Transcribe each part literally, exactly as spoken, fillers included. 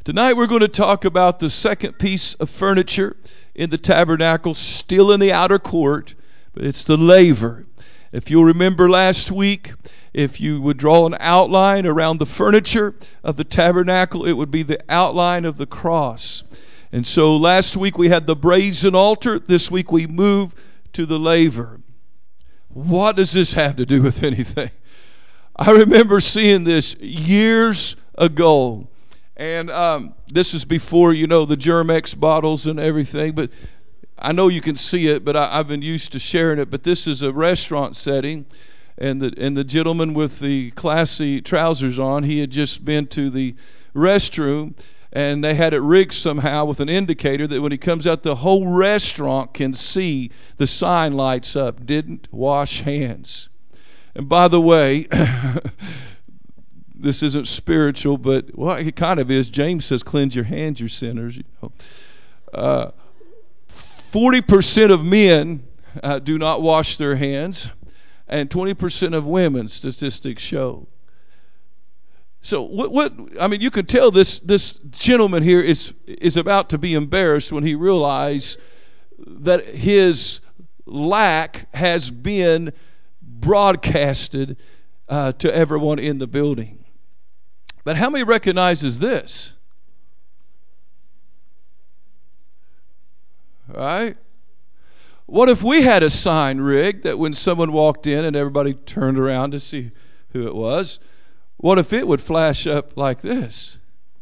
Tonight we're going to talk about the second piece of furniture in the tabernacle, still in the outer court, but it's the laver. If you'll remember last week, if you would draw an outline around the furniture of the tabernacle, it would be the outline of the cross. And so last week we had the brazen altar. This week we move to the laver. What does this have to do with anything? I remember seeing this years ago. And um, this is before, you know, the Germ-X bottles and everything. But I know you can see it, but I, I've been used to sharing it. But this is a restaurant setting. And the, and the gentleman with the classy trousers on, he had just been to the restroom. And they had it rigged somehow with an indicator that when he comes out, the whole restaurant can see the sign lights up. Didn't wash hands. And by the way... This isn't spiritual, but well, it kind of is. James says, "Cleanse your hands, you sinners." You know, uh, forty percent of men uh, do not wash their hands, and twenty percent of women, statistics show. So, what? What? I mean, you can tell this this gentleman here is is about to be embarrassed when he realizes that his lack has been broadcasted uh, to everyone in the building. But how many recognizes this? Right? What if we had a sign rigged that when someone walked in and everybody turned around to see who it was, what if it would flash up like this?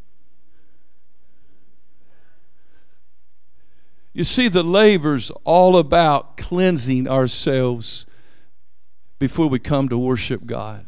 You see, the laver's all about cleansing ourselves before we come to worship God.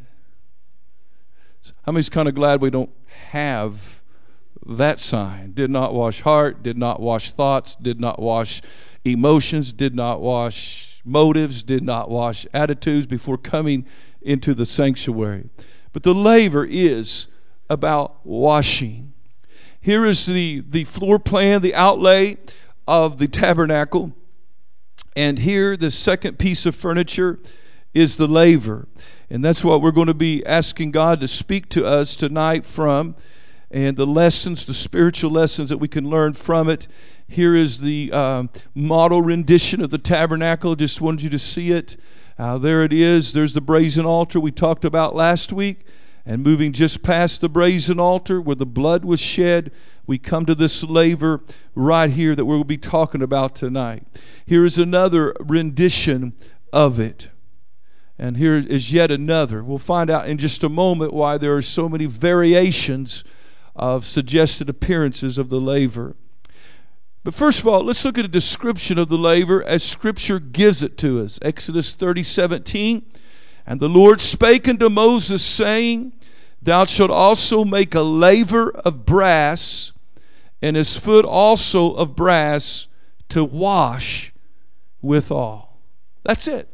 How many's kind of glad we don't have that sign? Did not wash heart, did not wash thoughts, did not wash emotions, did not wash motives, did not wash attitudes before coming into the sanctuary. But the laver is about washing. Here is the, the floor plan, the outlay of the tabernacle. And here, the second piece of furniture is the laver. And that's what we're going to be asking God to speak to us tonight from. And the lessons, the spiritual lessons that we can learn from it. Here is the uh, model rendition of the tabernacle. Just wanted you to see it. Uh, there it is. There's the brazen altar we talked about last week. And moving just past the brazen altar where the blood was shed, we come to this laver right here that we'll be talking about tonight. Here is another rendition of it. And here is yet another. We'll find out in just a moment why there are so many variations of suggested appearances of the laver. But first of all, let's look at a description of the laver as Scripture gives it to us. Exodus thirty seventeen. And the Lord spake unto Moses, saying, Thou shalt also make a laver of brass, and his foot also of brass, to wash withal. That's it.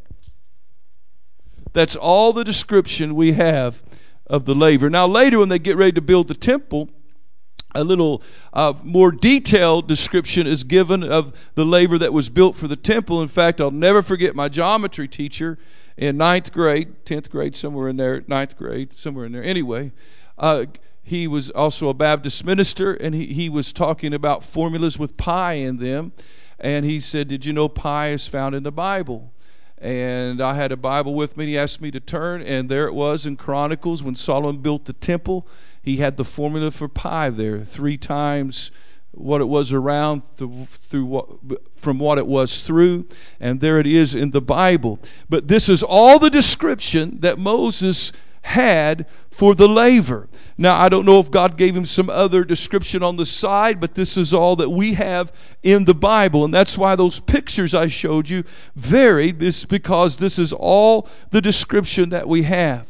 That's all the description we have of the laver. Now later when they get ready to build the temple, a little uh, more detailed description is given of the laver that was built for the temple. In fact, I'll never forget my geometry teacher in ninth grade, tenth grade, somewhere in there, ninth grade, somewhere in there. Anyway, uh, he was also a Baptist minister, and he, he was talking about formulas with pi in them. And he said, did you know pi is found in the Bible? And I had a Bible with me. He asked me to turn, and there it was in Chronicles when Solomon built the temple. He had the formula for pi there, three times what it was around through, through what, from what it was through, and there it is in the Bible. But this is all the description that Moses had for the laver. Now, I don't know if God gave him some other description on the side, but this is all that we have in the Bible. And that's why those pictures I showed you varied, is because this is all the description that we have.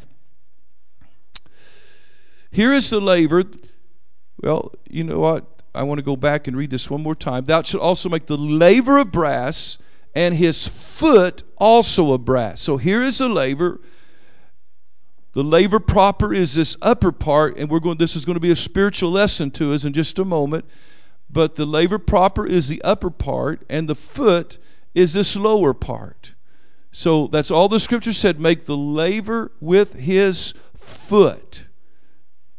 Here is the laver. Well, you know what? I want to go back and read this one more time. Thou shalt also make the laver of brass, and his foot also of brass. So here is the laver. The laver proper is this upper part, and we're going. This is going to be a spiritual lesson to us in just a moment. But the laver proper is the upper part, and the foot is this lower part. So that's all the Scripture said. Make the laver with his foot.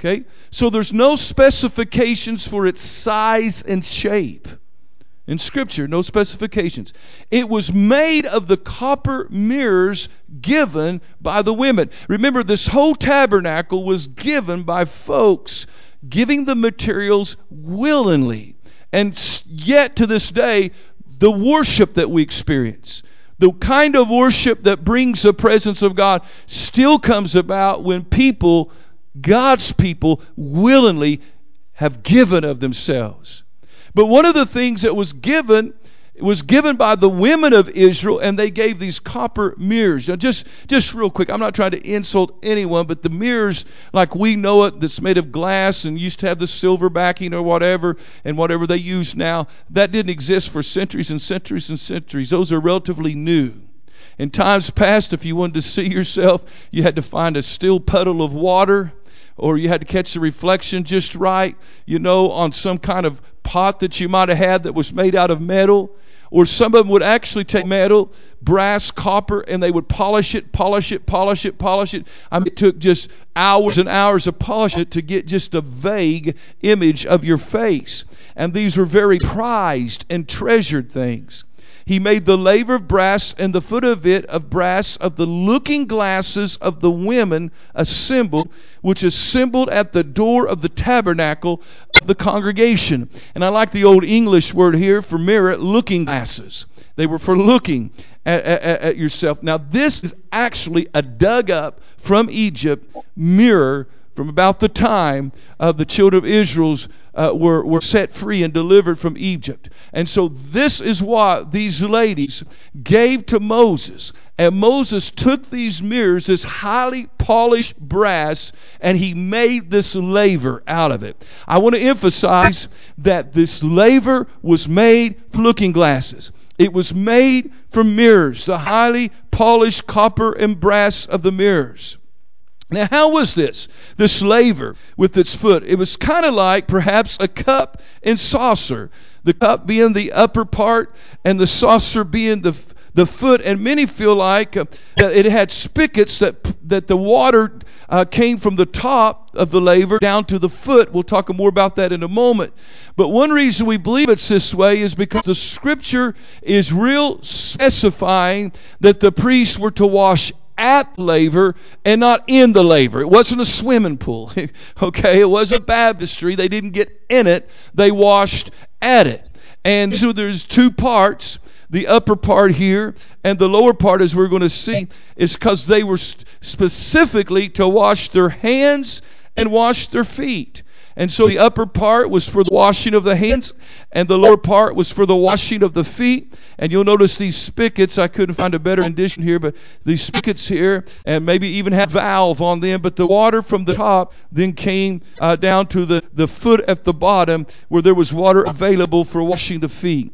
Okay? So there's no specifications for its size and shape. In Scripture, no specifications. It was made of the copper mirrors given by the women. Remember, this whole tabernacle was given by folks giving the materials willingly. And yet to this day, the worship that we experience, the kind of worship that brings the presence of God, still comes about when people, God's people, willingly have given of themselves. But one of the things that was given was given by the women of Israel, and they gave these copper mirrors. Now, just, just real quick, I'm not trying to insult anyone, but the mirrors like we know it, that's made of glass and used to have the silver backing or whatever, and whatever they use now, that didn't exist for centuries and centuries and centuries. Those are relatively new. In times past, if you wanted to see yourself, you had to find a still puddle of water, or you had to catch the reflection just right, you know, on some kind of pot that you might have had that was made out of metal. Or some of them would actually take metal, brass, copper, and they would polish it, polish it, polish it, polish it. I mean, it took just hours and hours of polishing it to get just a vague image of your face. And these were very prized and treasured things. He made the laver of brass, and the foot of it of brass of the looking glasses of the women assembled, which assembled at the door of the tabernacle of the congregation. And I like the old English word here for mirror, looking glasses. They were for looking at, at, at yourself. Now this is actually a dug up from Egypt mirror from about the time of the children of Israel's uh, were, were set free and delivered from Egypt. And so this is what these ladies gave to Moses. And Moses took these mirrors, this highly polished brass, and he made this laver out of it. I want to emphasize that this laver was made for looking glasses. It was made from mirrors, the highly polished copper and brass of the mirrors. Now, how was this? This laver with its foot. It was kind of like perhaps a cup and saucer. The cup being the upper part and the saucer being the the foot. And many feel like uh, that it had spigots that that the water uh, came from the top of the laver down to the foot. We'll talk more about that in a moment. But one reason we believe it's this way is because the Scripture is real specifying that the priests were to wash at the laver and not in the laver. It wasn't a swimming pool. Okay, it wasn't baptistry. They didn't get in it. They washed at it. And so there's two parts. The upper part here and the lower part, as we're going to see, is because they were specifically to wash their hands and wash their feet. And so the upper part was for the washing of the hands, and the lower part was for the washing of the feet. And you'll notice these spigots, I couldn't find a better rendition here, but these spigots here, and maybe even had a valve on them, but the water from the top then came uh, down to the, the foot at the bottom, where there was water available for washing the feet.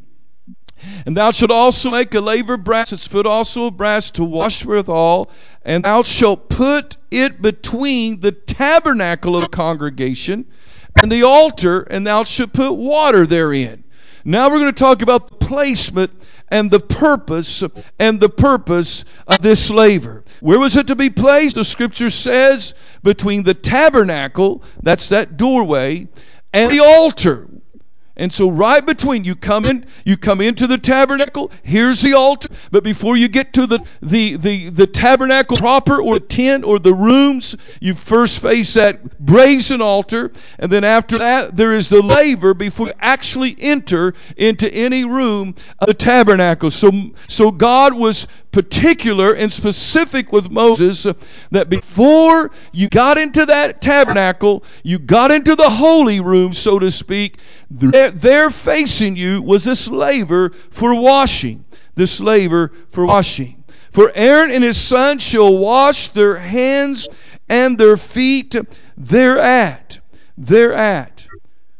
And thou shalt also make a laver of brass, its foot also of brass, to wash withal, and thou shalt put it between the tabernacle of the congregation and the altar, and thou shalt put water therein. Now we're going to talk about the placement and the purpose and the purpose of this laver. Where was it to be placed? The Scripture says between the tabernacle, that's that doorway, and the altar. And so right between, you come in, you come into the tabernacle, here's the altar, but before you get to the, the, the, the tabernacle proper, or the tent, or the rooms, you first face that brazen altar, and then after that, there is the laver before you actually enter into any room of the tabernacle. So, so God was particular and specific with Moses uh, that before you got into that tabernacle, you got into the holy room, so to speak, there, there facing you was this laver for washing. This laver for washing. For Aaron and his sons shall wash their hands and their feet thereat. Thereat.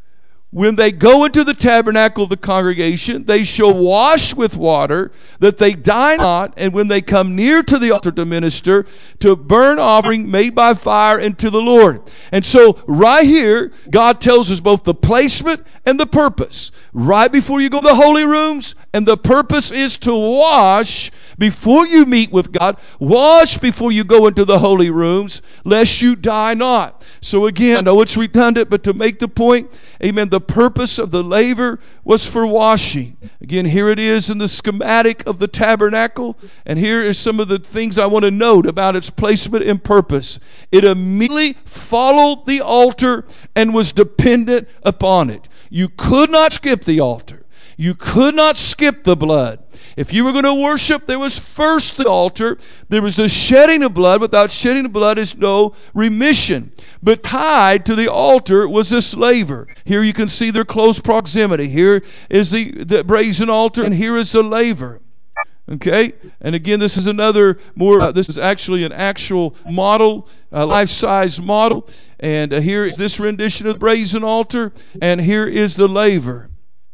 When they go into the tabernacle of the congregation, they shall wash with water, that they die not, and when they come near to the altar to minister, to burn offering made by fire unto the Lord. And so right here, God tells us both the placement and the purpose. Right before you go to the holy rooms, and the purpose is to wash before you meet with God. Wash before you go into the holy rooms, lest you die not. So again, I know it's redundant, but to make the point, amen, the purpose of the laver was for washing. Again, here it is in the schematic of the tabernacle, and here is some of the things I want to note about its placement and purpose. It immediately followed the altar and was dependent upon it. You could not skip the altar. You could not skip the blood. If you were going to worship, there was first the altar. There was the shedding of blood. Without shedding of blood is no remission. But tied to the altar was this laver. Here you can see their close proximity. Here is the, the brazen altar, and here is the laver. Okay? And again, this is another more, uh, this is actually an actual model, a life-size model. And uh, here is this rendition of the brazen altar, and here is the laver.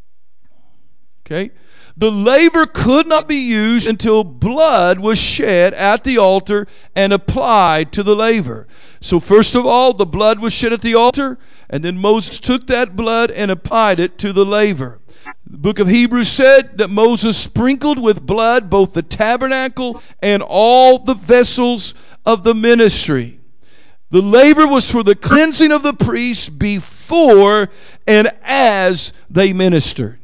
Okay? The laver could not be used until blood was shed at the altar and applied to the laver. So first of all, the blood was shed at the altar, and then Moses took that blood and applied it to the laver. The book of Hebrews said that Moses sprinkled with blood both the tabernacle and all the vessels of the ministry. The laver was for the cleansing of the priests before and as they ministered.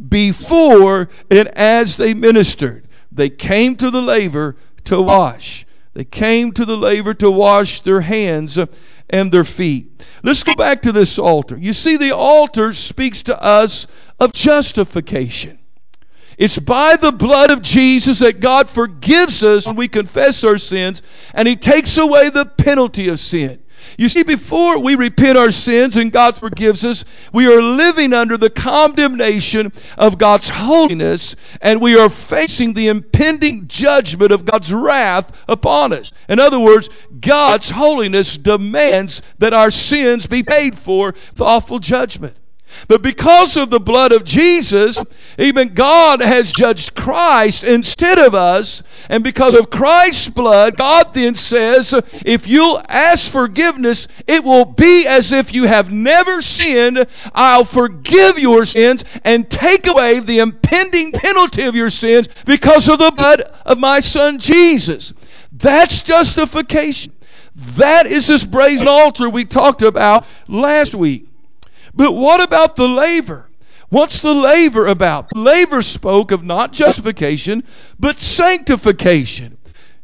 Before and as they ministered, they came to the laver to wash. They came to the laver to wash their hands and their feet. Let's go back to this altar. You see, the altar speaks to us of justification. It's by the blood of Jesus that God forgives us when we confess our sins, and He takes away the penalty of sin. You see, before we repent our sins and God forgives us, we are living under the condemnation of God's holiness, and we are facing the impending judgment of God's wrath upon us. In other words, God's holiness demands that our sins be paid for with awful judgment. But because of the blood of Jesus, even God has judged Christ instead of us. And because of Christ's blood, God then says, if you'll ask forgiveness, it will be as if you have never sinned. I'll forgive your sins and take away the impending penalty of your sins because of the blood of my Son Jesus. That's justification. That is this brazen altar we talked about last week. But what about the laver? What's the laver about? The laver spoke of not justification, but sanctification.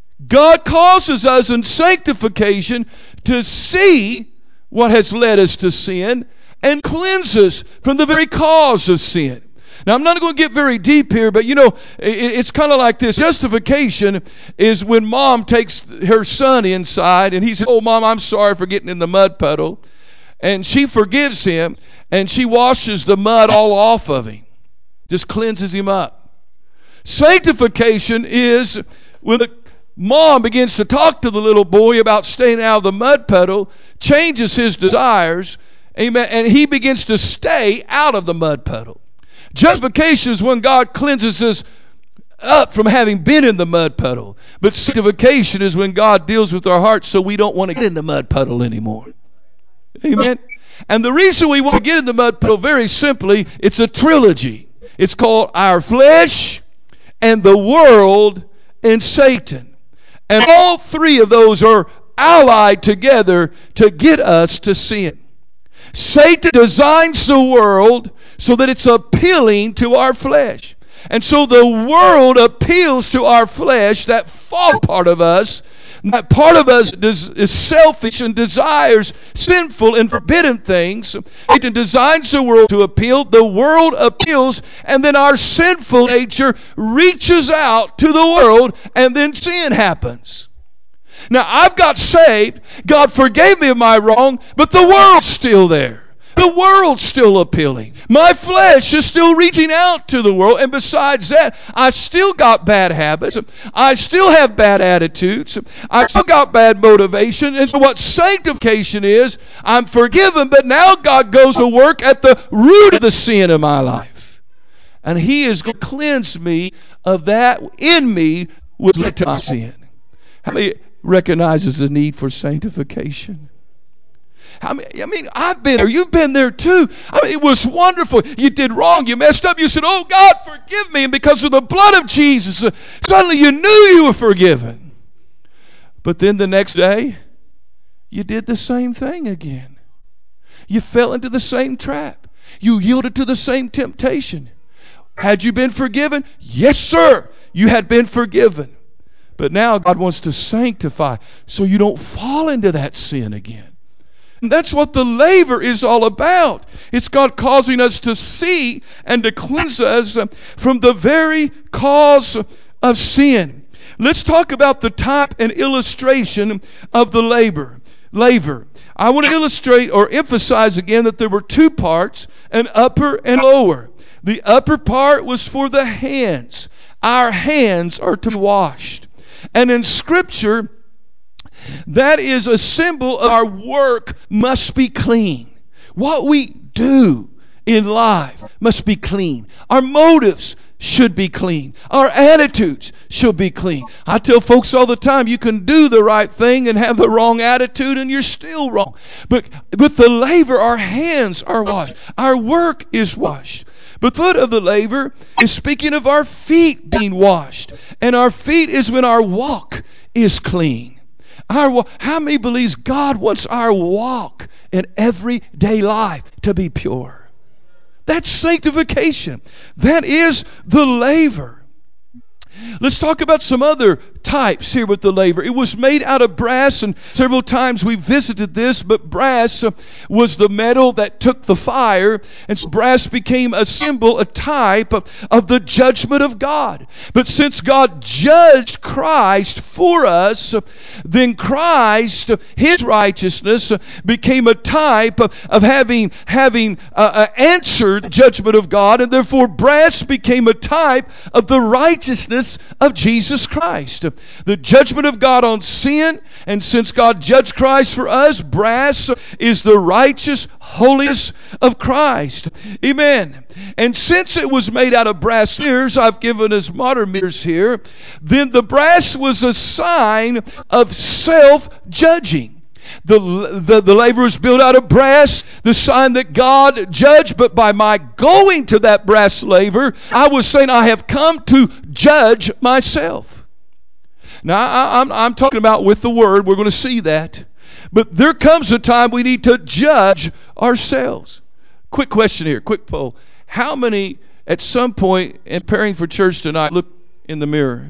God causes us in sanctification to see what has led us to sin and cleanse us from the very cause of sin. Now, I'm not going to get very deep here, but you know, it's kind of like this. Justification is when mom takes her son inside and he says, oh, Mom, I'm sorry for getting in the mud puddle. And she forgives him, and she washes the mud all off of him. Just cleanses him up. Sanctification is when the mom begins to talk to the little boy about staying out of the mud puddle, changes his desires, amen, and he begins to stay out of the mud puddle. Justification is when God cleanses us up from having been in the mud puddle. But sanctification is when God deals with our hearts so we don't want to get in the mud puddle anymore. Amen. And the reason we want to get in the mud puddle, very simply, it's a trilogy. It's called our flesh and the world and Satan. And all three of those are allied together to get us to sin. Satan designs the world so that it's appealing to our flesh. And so the world appeals to our flesh, that fall part of us. That part of us is selfish and desires sinful and forbidden things. Satan designs the world to appeal. The world appeals, and then our sinful nature reaches out to the world, and then sin happens. Now, I've got saved. God forgave me of my wrong, but the world's still there. The world's still appealing. My flesh is still reaching out to the world. And besides that, I still got bad habits. I still have bad attitudes. I still got bad motivation. And so what sanctification is, I'm forgiven, but now God goes to work at the root of the sin in my life. And He is going to cleanse me of that in me which led to my sin. How many recognizes the need for sanctification? How many, I mean, I've been there. You've been there too. I mean, it was wonderful. You did wrong. You messed up. You said, oh, God, forgive me. And because of the blood of Jesus, uh, suddenly you knew you were forgiven. But then the next day, you did the same thing again. You fell into the same trap. You yielded to the same temptation. Had you been forgiven? Yes, sir. You had been forgiven. But now God wants to sanctify so you don't fall into that sin again. And that's what the laver is all about. It's God causing us to see and to cleanse us from the very cause of sin. Let's talk about the type and illustration of the laver. Laver. I want to illustrate or emphasize again that there were two parts, an upper and lower. The upper part was for the hands. Our hands are to be washed. And in Scripture, that is a symbol of our work must be clean. What we do in life must be clean. Our motives should be clean. Our attitudes should be clean. I tell folks all the time, you can do the right thing and have the wrong attitude and you're still wrong. But with the laver, our hands are washed. Our work is washed. But the foot of the laver is speaking of our feet being washed. And our feet is when our walk is clean. Our, how many believes God wants our walk in everyday life to be pure? That's sanctification. That is the laver. Let's talk about some other types here with the laver. It was made out of brass, and several times we visited this, but brass was the metal that took the fire, and so brass became a symbol, a type of the judgment of God. But since God judged Christ for us, then Christ, His righteousness, became a type of having, having uh, answered the judgment of God, and therefore brass became a type of the righteousness of Jesus Christ. The judgment of God on sin, and since God judged Christ for us, brass is the righteous holiness of Christ. Amen. And since it was made out of brass mirrors, I've given us modern mirrors here, then the brass was a sign of self-judging. The, the, the laver was built out of brass, the sign that God judged, but by my going to that brass laver, I was saying I have come to judge myself. Now, I, I'm, I'm talking about with the Word. We're going to see that. But there comes a time we need to judge ourselves. Quick question here, quick poll. How many at some point in preparing for church tonight look in the mirror?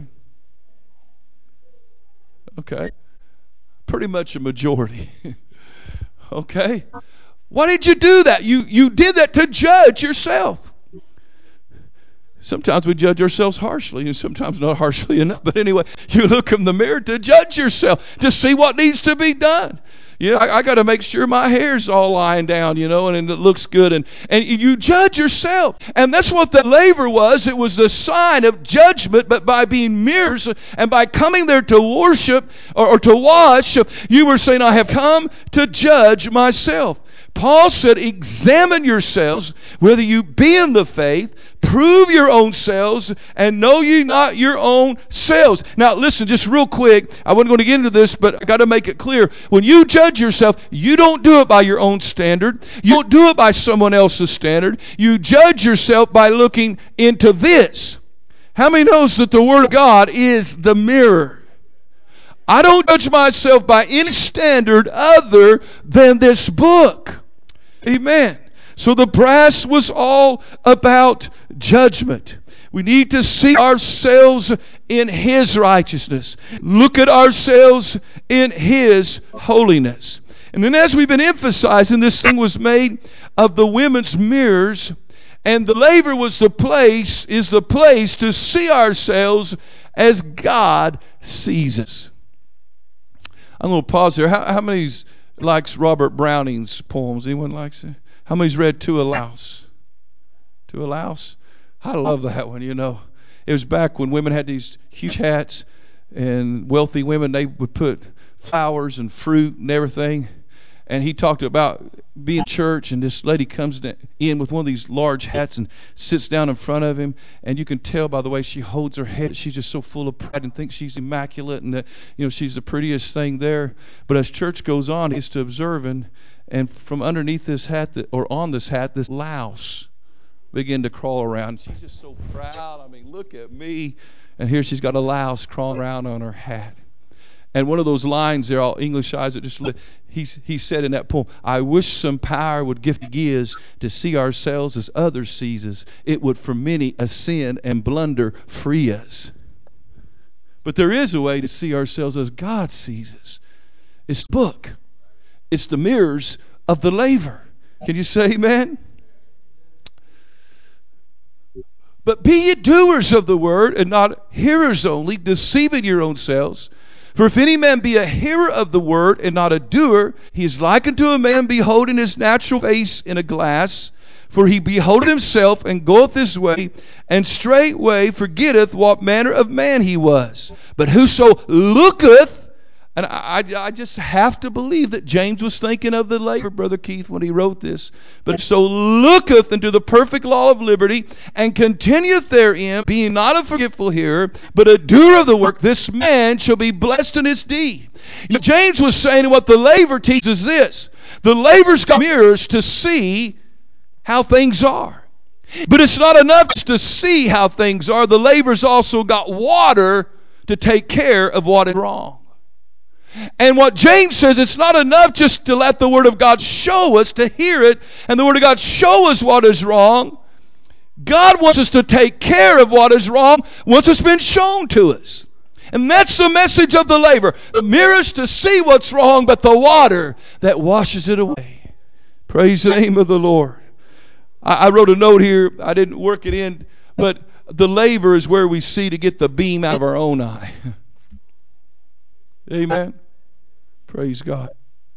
Okay. Pretty much a majority. Okay? Why did you do that? You, you did that to judge yourself. Sometimes we judge ourselves harshly, and sometimes not harshly enough. But anyway, you look in the mirror to judge yourself, to see what needs to be done. You know, I, I got to make sure my hair's all lying down, you know, and, and it looks good. And, and you judge yourself. And that's what the laver was. It was a sign of judgment, but by being mirrors and by coming there to worship or, or to wash, you were saying, I have come to judge myself. Paul said, examine yourselves, whether you be in the faith, prove your own selves, and know ye not your own selves. Now, listen, just real quick. I wasn't going to get into this, but I got to make it clear. When you judge yourself, you don't do it by your own standard. You don't do it by someone else's standard. You judge yourself by looking into this. How many knows that the Word of God is the mirror? I don't judge myself by any standard other than this book. Amen. So the brass was all about judgment. We need to see ourselves in His righteousness. Look at ourselves in His holiness. And then as we've been emphasizing, this thing was made of the women's mirrors, and the laver was the place, is the place to see ourselves as God sees us. I'm going to pause here. How, how many's likes Robert Browning's poems? Anyone likes it? How many's read To a Louse? To a Louse? I love that one, you know. It was back when women had these huge hats, and wealthy women, they would put flowers and fruit and everything. And he talked about being in church, and this lady comes in with one of these large hats and sits down in front of him. And you can tell by the way she holds her head, she's just so full of pride and thinks she's immaculate and that, you know, she's the prettiest thing there. But as church goes on, he's to observing, and from underneath this hat, that, or on this hat, this louse began to crawl around. She's just so proud. I mean, look at me. And here she's got a louse crawling around on her hat. And one of those lines there, all Englishized, it just he he said in that poem, "I wish some power would give gives to see ourselves as others sees us. It would for many a sin and blunder free us." But there is a way to see ourselves as God sees us. It's the book. It's the mirrors of the laver. Can you say amen? But be ye doers of the word, and not hearers only, deceiving your own selves. For if any man be a hearer of the word, and not a doer, he is like unto a man beholding his natural face in a glass. For he beholdeth himself, and goeth his way, and straightway forgetteth what manner of man he was. But whoso looketh, and I, I just have to believe that James was thinking of the laver, Brother Keith, when he wrote this. But so looketh into the perfect law of liberty, and continueth therein, being not a forgetful hearer, but a doer of the work, this man shall be blessed in his deed. You know, James was saying what the laver teaches this. The laver's got mirrors to see how things are. But it's not enough just to see how things are. The laver's also got water to take care of what is wrong. And what James says, it's not enough just to let the Word of God show us, to hear it, and the Word of God show us what is wrong. God wants us to take care of what is wrong once it's been shown to us. And that's the message of the laver. The mirrors to see what's wrong, but the water that washes it away. Praise the name of the Lord. I, I wrote a note here. I didn't work it in, but the laver is where we see to get the beam out of our own eye. Amen. Praise God.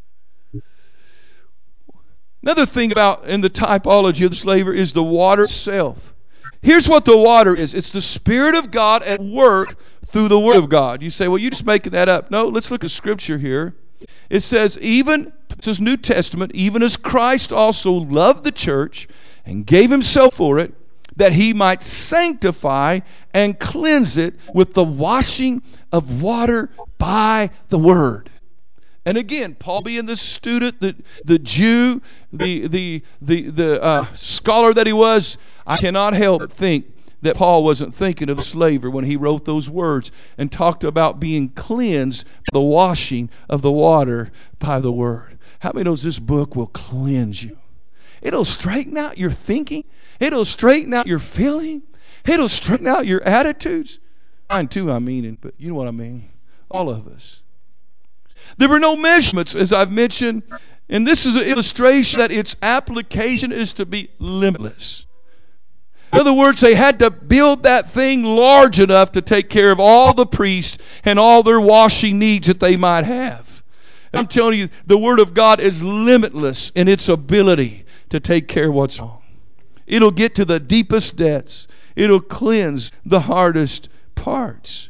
Another thing about in the typology of the laver is the water itself. Here's what the water is. It's the Spirit of God at work through the Word of God. You say, well, you're just making that up. No, let's look at Scripture here. It says, even, this is New Testament, even as Christ also loved the church and gave himself for it, that he might sanctify and cleanse it with the washing of water by the Word. And again, Paul being the student, the, the Jew, the, the, the, the uh, scholar that he was, I cannot help but think that Paul wasn't thinking of a slaver when he wrote those words and talked about being cleansed by the washing of the water by the Word. How many knows this book will cleanse you? It'll straighten out your thinking. It'll straighten out your feeling. It'll straighten out your attitudes. Mine too, I mean, but you know what I mean. All of us. There were no measurements, as I've mentioned, and this is an illustration that its application is to be limitless. In other words, they had to build that thing large enough to take care of all the priests and all their washing needs that they might have. And I'm telling you, the Word of God is limitless in its ability to take care of what's wrong. It'll get to the deepest depths. It'll cleanse the hardest parts.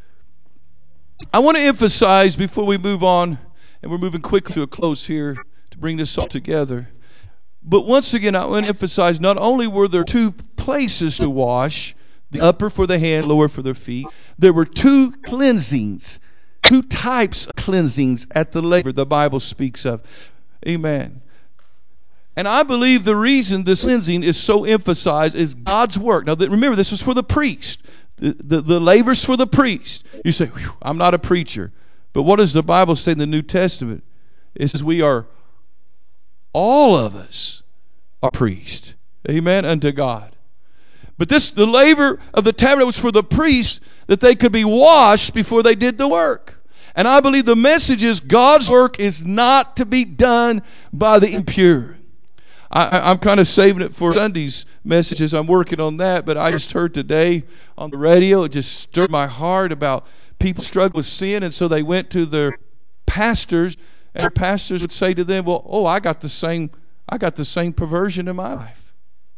I want to emphasize before we move on, and we're moving quickly to a close here to bring this all together. But once again, I want to emphasize not only were there two places to wash, the upper for the hand, lower for their feet, there were two cleansings, two types of cleansings at the laver the Bible speaks of. Amen. And I believe the reason this cleansing is so emphasized is God's work. Now, remember, this is for the priest. The, the, the laver's for the priest. You say, I'm not a preacher. But what does the Bible say in the New Testament? It says we are, all of us are priests. Amen, unto God. But this, the laver of the tabernacle was for the priests that they could be washed before they did the work. And I believe the message is God's work is not to be done by the impure. I, I'm kind of saving it for Sunday's messages. I'm working on that, but I just heard today on the radio, it just stirred my heart about people struggle with sin, and so they went to their pastors And their pastors would say to them, well, oh, I got the same, I got the same perversion in my life.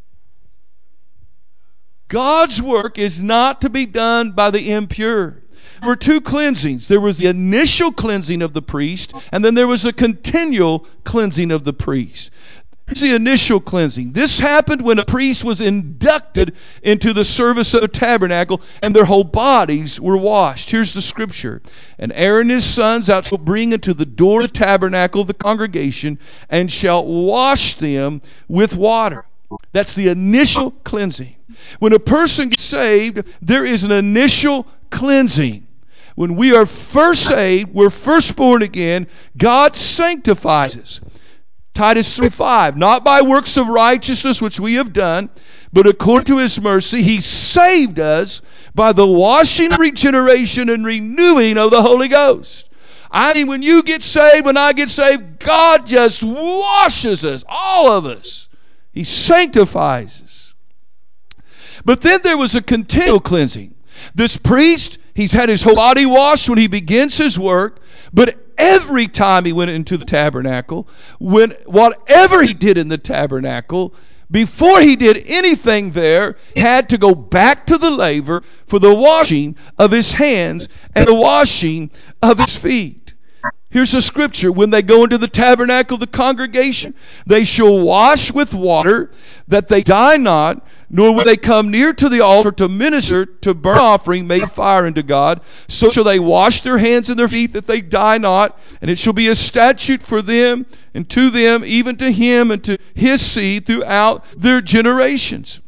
God's work is not to be done by the impure. There were two cleansings. There was the initial cleansing of the priest, and then there was a continual cleansing of the priest. Here's the initial cleansing. This happened when a priest was inducted into the service of the tabernacle, and their whole bodies were washed. Here's the scripture. And Aaron and his sons out shall bring into the door of the tabernacle of the congregation, and shall wash them with water. That's the initial cleansing. When a person gets saved, there is an initial cleansing. When we are first saved, we're first born again, God sanctifies us. Titus three five, not by works of righteousness which we have done, but according to his mercy, he saved us by the washing, regeneration, and renewing of the Holy Ghost. I mean, when you get saved, when I get saved, God just washes us, all of us. He sanctifies us. But then there was a continual cleansing. This priest, he's had his whole body washed when he begins his work, but every time he went into the tabernacle, when whatever he did in the tabernacle, before he did anything there, he had to go back to the laver for the washing of his hands and the washing of his feet. Here's a scripture. When they go into the tabernacle of the congregation, they shall wash with water, that they die not, nor will they come near to the altar to minister to burnt offering made fire unto God. So shall they wash their hands and their feet, that they die not. And it shall be a statute for them and to them, even to him and to his seed throughout their generations.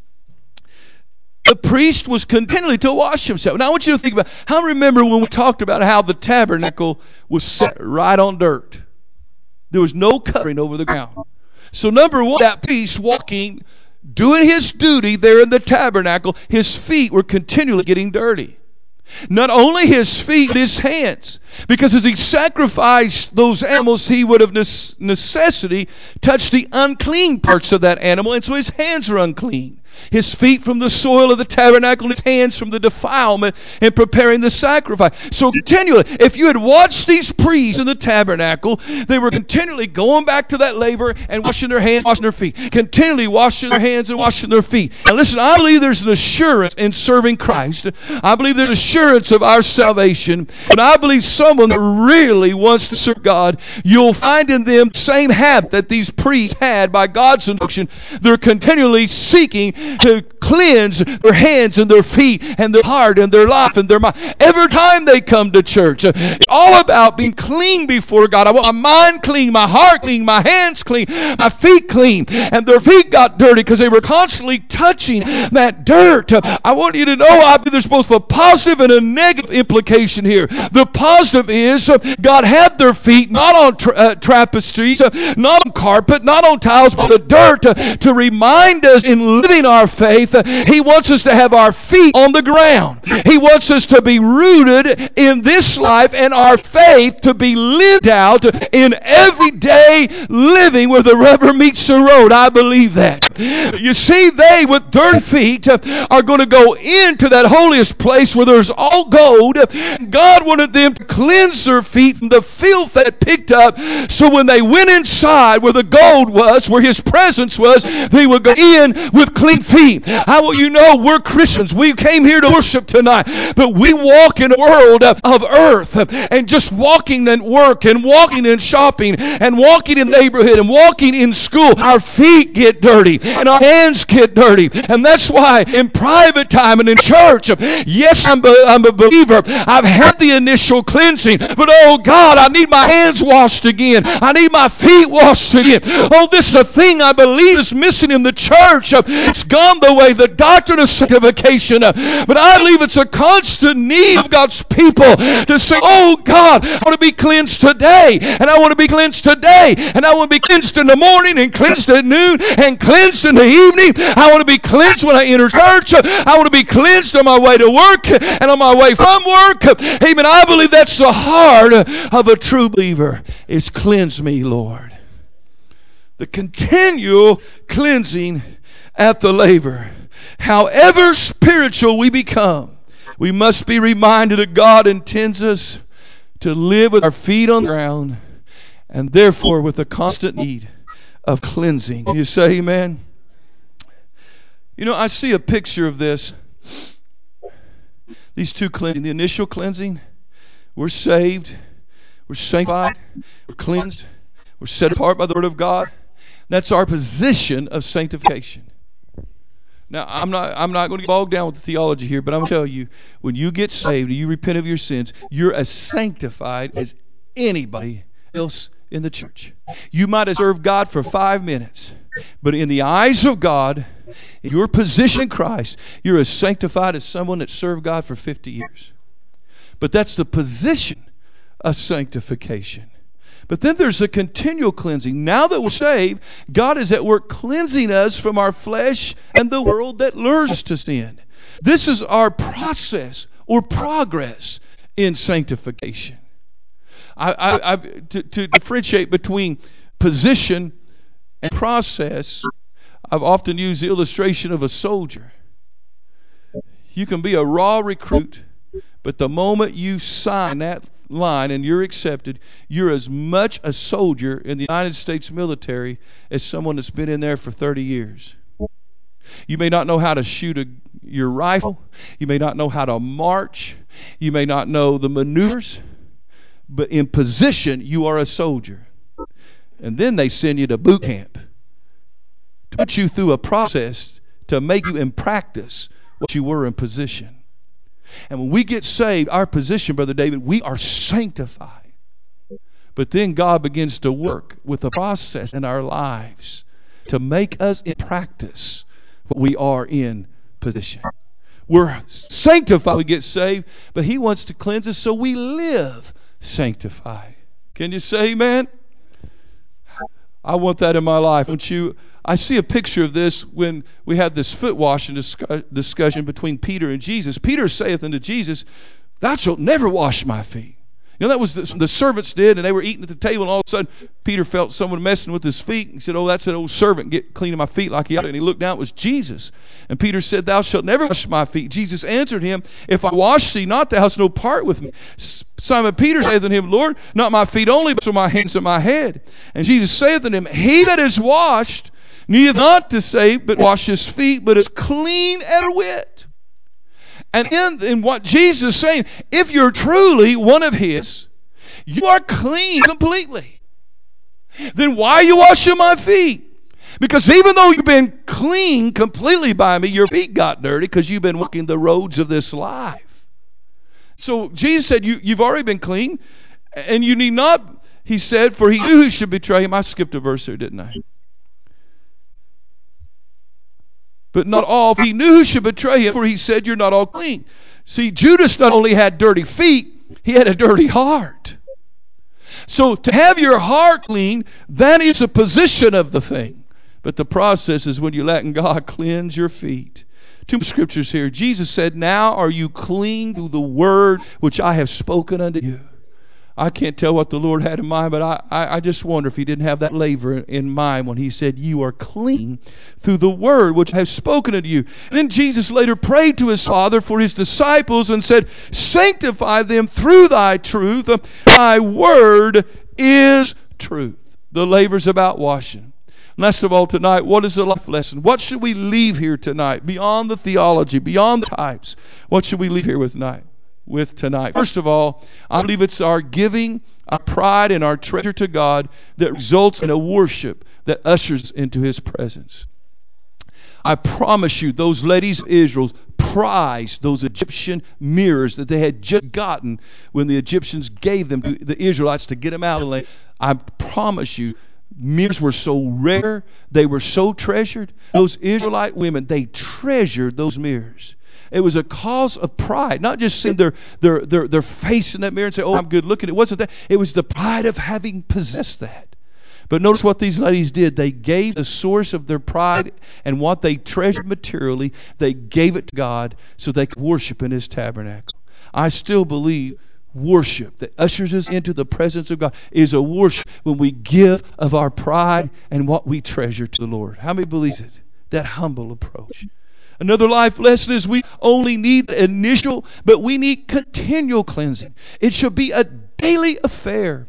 The priest was continually to wash himself. Now I want you to think about, how remember when we talked about how the tabernacle was set right on dirt. There was no covering over the ground. So number one, that priest walking, doing his duty there in the tabernacle, his feet were continually getting dirty. Not only his feet, but his hands. Because as he sacrificed those animals, he would of necessity touch the unclean parts of that animal, and so his hands are unclean. His feet from the soil of the tabernacle, his hands from the defilement in preparing the sacrifice. So continually, if you had watched these priests in the tabernacle, they were continually going back to that laver and washing their hands, washing their feet. Continually washing their hands and washing their feet. Now listen, I believe there's an assurance in serving Christ. I believe there's assurance of our salvation. And I believe someone that really wants to serve God, you'll find in them the same habit that these priests had by God's instruction. They're continually seeking to cleanse their hands and their feet and their heart and their life and their mind. Every time they come to church, it's all about being clean before God. I want my mind clean, my heart clean, my hands clean, my feet clean. And their feet got dirty because they were constantly touching that dirt. I want you to know, I believe there's both a positive and a negative implication here. The positive is God had their feet not on tra- uh, tapestries, not on carpet, not on tiles, but the dirt to, to remind us in living our faith, he wants us to have our feet on the ground. He wants us to be rooted in this life and our faith to be lived out in everyday living where the rubber meets the road. I believe that. You see, they with dirty feet are going to go into that holiest place where there's all gold. God wanted them to cleanse their feet from the filth that picked up, so when they went inside where the gold was, where his presence was, they would go in with clean feet. I want you to know, we're Christians. We came here to worship tonight, but we walk in a world of earth, and just walking in work and walking in shopping and walking in the neighborhood and walking in school, our feet get dirty and our hands get dirty. And that's why in private time and in church, yes, I'm, be, I'm a believer. I've had the initial cleansing, but oh God, I need my hands washed again. I need my feet washed again. Oh, this is a thing I believe is missing in the church. It's gone the way, the doctrine of sanctification. But I believe it's a constant need of God's people to say, oh God, I want to be cleansed today, and I want to be cleansed today, and I want to be cleansed in the morning, and cleansed at noon, and cleansed in the evening. I want to be cleansed when I enter church. I want to be cleansed on my way to work and on my way from work. Amen. I believe that's the heart of a true believer, is cleanse me, Lord. The continual cleansing at the laver. However spiritual we become, we must be reminded that God intends us to live with our feet on the ground and therefore with a constant need of cleansing. Can you say amen? You know, I see a picture of this. These two cleansing. The initial cleansing, we're saved, we're sanctified, we're cleansed, we're set apart by the Word of God. That's our position of sanctification. Now, I'm not I'm not going to get bogged down with the theology here, but I'm going to tell you, when you get saved and you repent of your sins, you're as sanctified as anybody else in the church. You might have served God for five minutes, but in the eyes of God, in your position in Christ, you're as sanctified as someone that served God for fifty years. But that's the position of sanctification. But then there's a continual cleansing. Now that we're saved, God is at work cleansing us from our flesh and the world that lures us to sin. This is our process or progress in sanctification. I, I, I've, to, to differentiate between position and process, I've often used the illustration of a soldier. You can be a raw recruit, but the moment you sign that line and you're accepted, you're as much a soldier in the United States military as someone that's been in there for thirty years. You may not know how to shoot a, your rifle. You may not know how to march. You may not know the maneuvers. But in position, you are a soldier. And then they send you to boot camp to put you through a process to make you in practice what you were in position. And when we get saved, our position, Brother David, we are sanctified. But then God begins to work with a process in our lives to make us in practice what we are in position. We're sanctified, we get saved, but He wants to cleanse us so we live sanctified. Can you say amen? I want that in my life. Don't you? I see a picture of this when we had this foot washing discussion between Peter and Jesus. Peter saith unto Jesus, thou shalt never wash my feet. You know, that was the, the servants did, and they were eating at the table, and all of a sudden Peter felt someone messing with his feet. He said, oh, that's an old servant get cleaning my feet like he ought to. And he looked down, it was Jesus. And Peter said, thou shalt never wash my feet. Jesus answered him, if I wash thee not, thou hast no part with me. Simon Peter saith unto him, Lord, not my feet only, but also my hands and my head. And Jesus saith unto him, he that is washed needeth not to say, but wash his feet, but is clean and wet. And in, in what Jesus is saying, if you're truly one of His, you are clean completely. Then why are you washing my feet? Because even though you've been clean completely by me, your feet got dirty because you've been walking the roads of this life. So Jesus said, you, you've already been clean, and you need not, He said, for He knew who should betray Him. I skipped a verse there, didn't I? But not all. He knew who should betray Him, for He said, you're not all clean. See, Judas not only had dirty feet, he had a dirty heart. So to have your heart clean, that is a position of the thing. But the process is when you're letting God cleanse your feet. Two scriptures here. Jesus said, now are you clean through the word which I have spoken unto you. I can't tell what the Lord had in mind, but I, I, I just wonder if He didn't have that laver in mind when He said, you are clean through the word which I have spoken unto you. And then Jesus later prayed to His Father for His disciples and said, sanctify them through thy truth. Thy word is truth. The laver's about washing. Last of all tonight, what is the life lesson? What should we leave here tonight? Beyond the theology, beyond the types, what should we leave here with tonight? with tonight. First of all, I believe it's our giving, our pride, and our treasure to God that results in a worship that ushers into His presence. I promise you, those ladies of Israel prized those Egyptian mirrors that they had just gotten when the Egyptians gave them to the Israelites to get them out of the land. I promise you, mirrors were so rare, they were so treasured. Those Israelite women, they treasured those mirrors. It was a cause of pride, not just seeing their, their, their, their face in that mirror and say, oh, I'm good looking. It wasn't that. It was the pride of having possessed that. But notice what these ladies did. They gave the source of their pride and what they treasured materially, they gave it to God so they could worship in His tabernacle. I still believe worship that ushers us into the presence of God is a worship when we give of our pride and what we treasure to the Lord. How many believes it? That humble approach. Another life lesson is we only need initial, but we need continual cleansing. It should be a daily affair.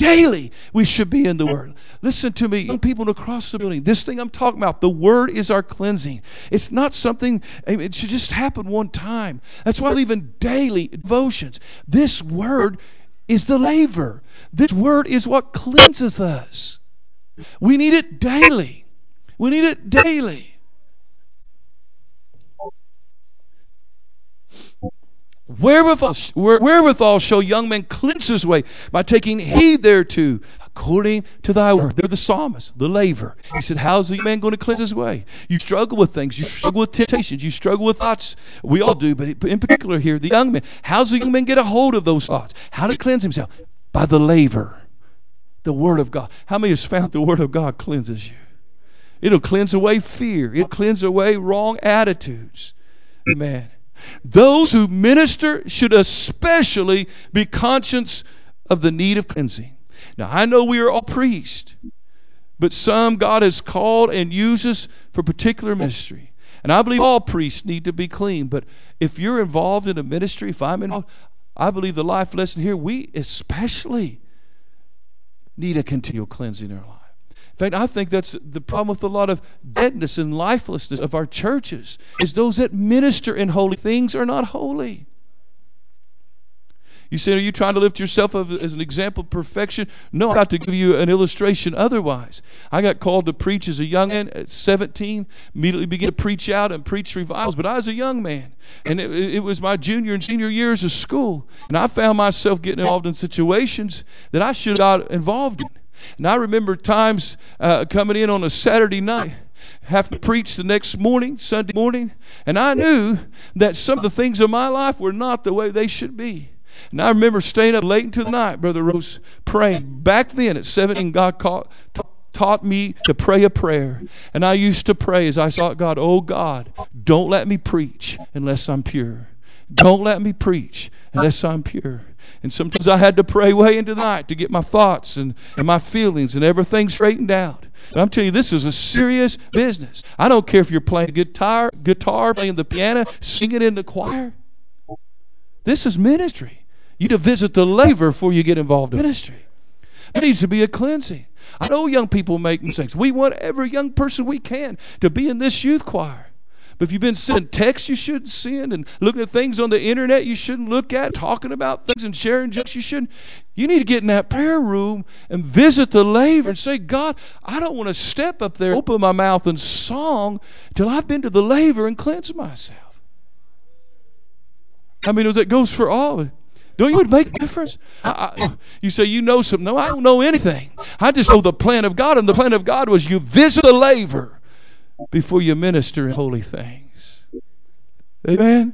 daily we should be in the Word. Listen to me, young people across the building. This thing I'm talking about, the Word is our cleansing. It's not something, it should just happen one time. That's why I believe in daily devotions. This Word is the laver. This Word is what cleanses us. We need it daily. We need it daily. Wherewithal, wherewithal shall young men cleanse his way by taking heed thereto, according to thy word. They're the psalmist, the laver. He said, how's the man going to cleanse his way? You struggle with things. You struggle with temptations. You struggle with thoughts. We all do, but in particular here, the young man. How's the young man get a hold of those thoughts? How to cleanse himself? By the laver, the word of God. How many has found the word of God cleanses you? It'll cleanse away fear. It'll cleanse away wrong attitudes. Amen. Those who minister should especially be conscious of the need of cleansing. Now, I know we are all priests, but some God has called and uses for particular ministry. And I believe all priests need to be clean. But if you're involved in a ministry, if I'm involved, I believe the life lesson here, we especially need a continual cleansing in our life. In fact, I think that's the problem with a lot of deadness and lifelessness of our churches, is those that minister in holy things are not holy. You say, are you trying to lift yourself up as an example of perfection? No, I got to give you an illustration otherwise. I got called to preach as a young man at seventeen, immediately began to preach out and preach revivals, but I was a young man. And it, it was my junior and senior years of school. And I found myself getting involved in situations that I should have got involved in. And I remember times uh, coming in on a Saturday night, having to preach the next morning, Sunday morning, and I knew that some of the things of my life were not the way they should be. And I remember staying up late into the night, Brother Rose, praying. Back then at seventeen, God caught, t- taught me to pray a prayer. And I used to pray as I sought God, oh God, don't let me preach unless I'm pure. Don't let me preach unless I'm pure. And sometimes I had to pray way into the night to get my thoughts and, and my feelings and everything straightened out. But I'm telling you, this is a serious business. I don't care if you're playing guitar, guitar, playing the piano, singing in the choir. This is ministry. You need to visit the laver before you get involved in ministry. There needs to be a cleansing. I know young people make mistakes. We want every young person we can to be in this youth choir. But if you've been sending texts you shouldn't send and looking at things on the internet you shouldn't look at, talking about things and sharing jokes you shouldn't, you need to get in that prayer room and visit the laver and say, God, I don't want to step up there, open my mouth in song till I've been to the laver and cleansed myself. I mean, that goes for all. Don't you would make a difference? I, I, you say you know something. No, I don't know anything. I just know the plan of God, and the plan of God was you visit the laver before you minister in holy things. Amen?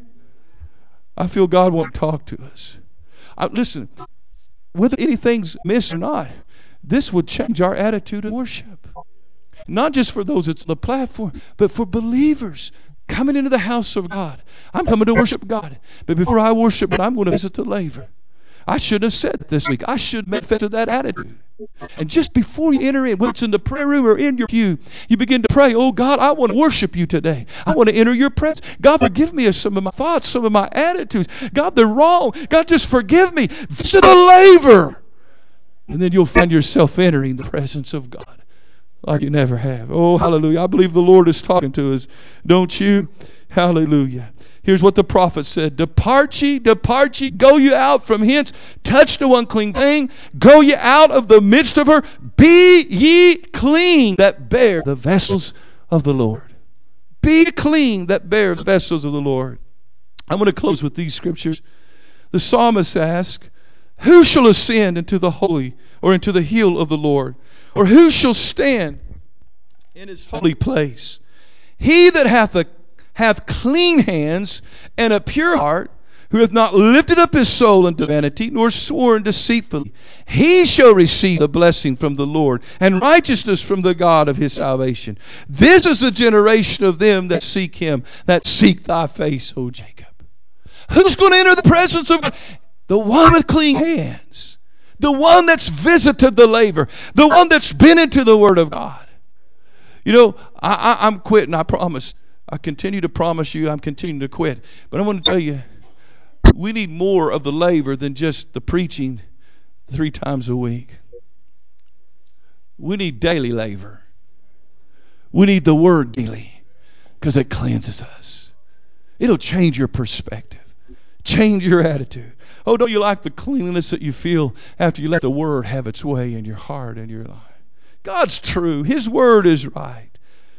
I feel God won't talk to us. I, listen, whether anything's missed or not, this would change our attitude of worship. Not just for those that's on the platform, but for believers coming into the house of God. I'm coming to worship God. But before I worship God, I'm going to visit the laver. I shouldn't have said it this week. I should have manifested that attitude. And just before you enter in, whether it's in the prayer room or in your pew, you begin to pray, oh God, I want to worship you today. I want to enter your presence. God, forgive me of some of my thoughts, some of my attitudes. God, they're wrong. God, just forgive me. Visit the laver. And then you'll find yourself entering the presence of God like you never have. Oh, hallelujah. I believe the Lord is talking to us. Don't you? Hallelujah. Here's what the prophet said. Depart ye, depart ye, go ye out from hence, touch no unclean thing, go ye out of the midst of her, be ye clean that bear the vessels of the Lord. Be clean that bear the vessels of the Lord. I'm going to close with these scriptures. The psalmist asks, who shall ascend into the holy or into the hill of the Lord? Or who shall stand in his holy place? He that hath a hath clean hands and a pure heart, who hath not lifted up his soul unto vanity, nor sworn deceitfully, he shall receive the blessing from the Lord, and righteousness from the God of his salvation. This is the generation of them that seek him, that seek thy face, O Jacob. Who's going to enter the presence of God? The one with clean hands. The one that's visited the laver. The one that's been into the Word of God. You know, I, I, I'm quitting, I promise. I continue to promise you I'm continuing to quit. But I want to tell you, we need more of the laver than just the preaching three times a week. We need daily laver. We need the word daily because it cleanses us. It'll change your perspective, change your attitude. Oh, don't you like the cleanliness that you feel after you let the word have its way in your heart and your life? God's true. His word is right.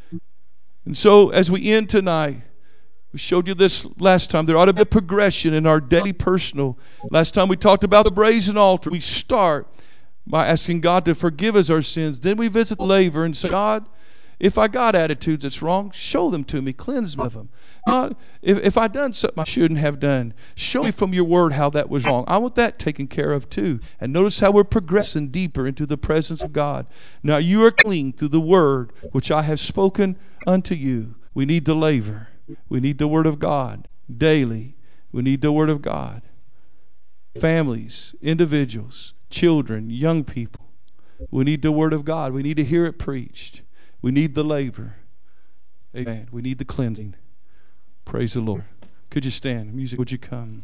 And so as we end tonight, we showed you this last time. There ought to be a progression in our daily personal. Last time we talked about the brazen altar. We start by asking God to forgive us our sins. Then we visit the laver and say, God, if I got attitudes that's wrong, show them to me. Cleanse me of them. God, if, if I done something I shouldn't have done, show me from your word how that was wrong. I want that taken care of too. And notice how we're progressing deeper into the presence of God. Now you are clean through the word which I have spoken unto you. We need the laver. We need the word of God daily. We need the word of God. Families, individuals, children, young people. We need the word of God. We need to hear it preached. We need the laver. Amen. We need the cleansing. Praise the Lord. Could you stand? Music, would you come?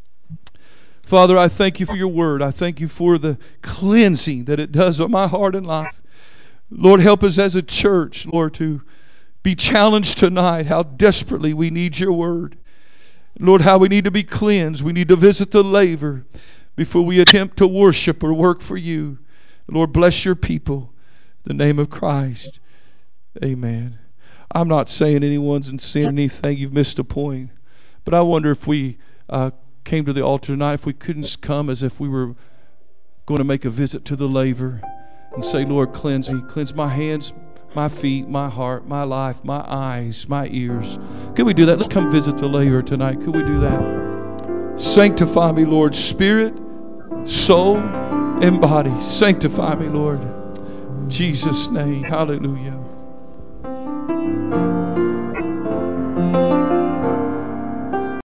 Father, I thank you for your word. I thank you for the cleansing that it does on my heart and life. Lord, help us as a church, Lord, to be challenged tonight how desperately we need your word. Lord, how we need to be cleansed. We need to visit the laver before we attempt to worship or work for you. Lord, bless your people. In the name of Christ. Amen. I'm not saying anyone's in sin or anything. You've missed a point. But I wonder if we uh, came to the altar tonight, if we couldn't come as if we were going to make a visit to the laver and say, Lord, cleanse me. Cleanse my hands, my feet, my heart, my life, my eyes, my ears. Could we do that? Let's come visit the laver tonight. Could we do that? Sanctify me, Lord, spirit, soul, and body. Sanctify me, Lord. In Jesus' name. Hallelujah.